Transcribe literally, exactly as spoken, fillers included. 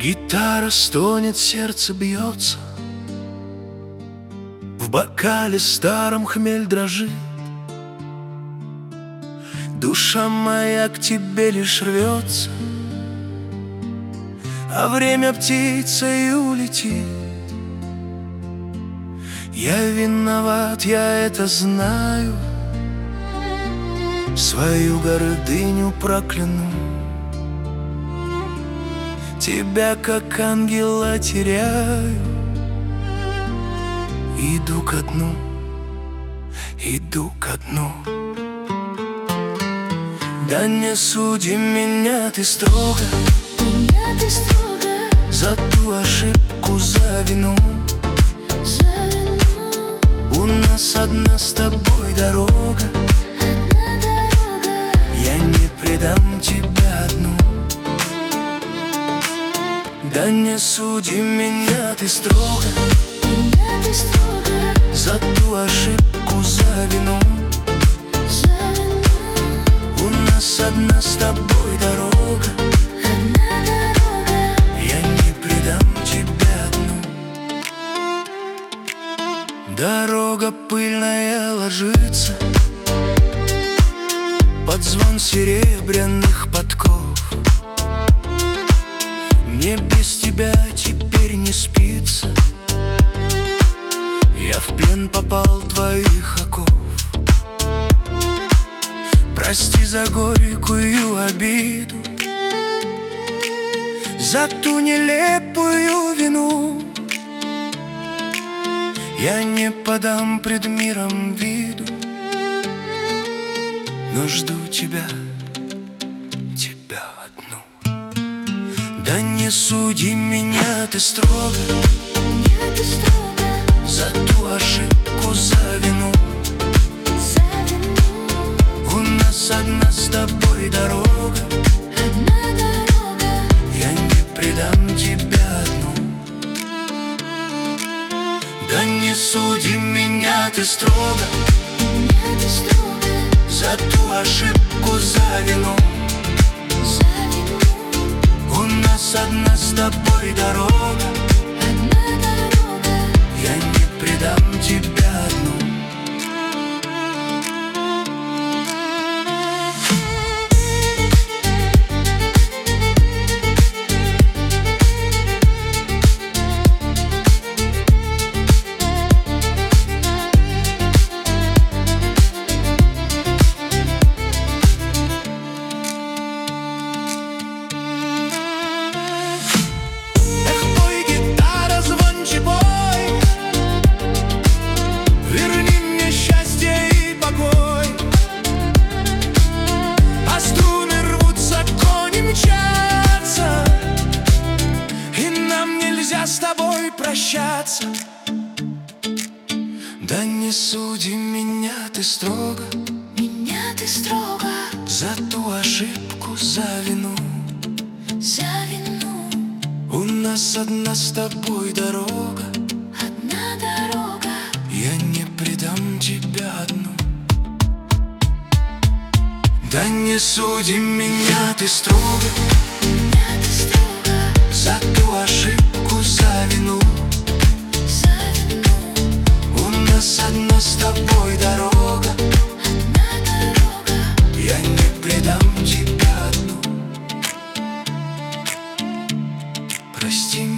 Гитара стонет, сердце бьется, в бокале старом хмель дрожит. Душа моя к тебе лишь рвется, а время птицей улетит. Я виноват, я это знаю, свою гордыню прокляну. Тебя, как ангела, теряю, иду ко дну, иду ко дну. Да не суди меня ты строго, меня ты строго за ту ошибку, за вину. за вину. У нас одна с тобой дорога, Одна дорога, я не предам тебя одну. Да не суди меня ты строго, меня ты строго за ту ошибку, за вину. за вину. У нас одна с тобой дорога, Одна дорога, я не предам тебя одну. Дорога пыльная ложится под звон серебряных подков. Мне без тебя теперь не спится, я в плен попал твоих оков. Прости за горькую обиду, за ту нелепую вину. Я не подам пред миром виду, но жду тебя, тебя одну. Да не суди меня ты строго, меня ты строго за ту ошибку, за вину. за вину. У нас одна с тобой дорога, Одна дорога, я не предам тебя одну. Да не суди меня ты строго, меня ты строго за ту ошибку, за вину. за вину. У нас одна с тобой дорога, Одна дорога, я не предам тебя одну. С тобой прощаться. Да не суди меня ты строго, меня ты строго за ту ошибку, за вину. за вину. У нас одна с тобой дорога, Одна дорога, я не предам тебя одну. Да не суди меня ты строго, меня ты строго за ту ошибку, за вину. за вину. У нас одна с тобой дорога, Одна дорога, я не предам тебя одну. Прости